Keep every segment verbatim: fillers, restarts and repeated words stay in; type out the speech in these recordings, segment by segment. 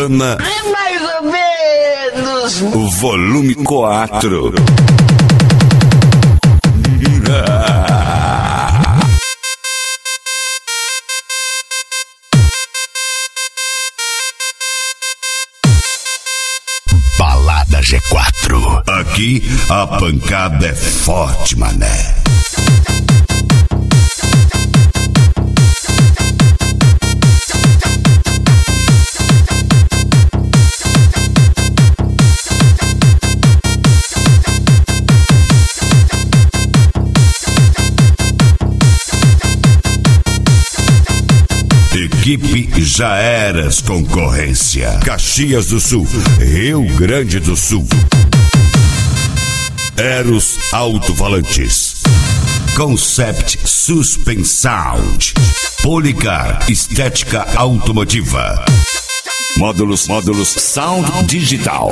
programa É mais ou menos. Volume quatro. Balada G quatro. Aqui a pancada é forte, mané. Equipe Já Eras Concorrência. Caxias do Sul, Rio Grande do Sul. Eros Alto-Falantes. Concept Suspen Sound. Policar Estética Automotiva. Módulos, módulos Sound Digital.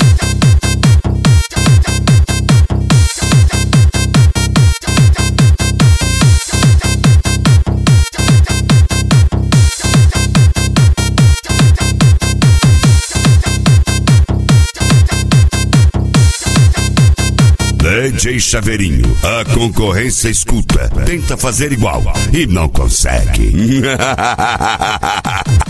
D J Chaveirinho, a concorrência escuta, tenta fazer igual e não consegue.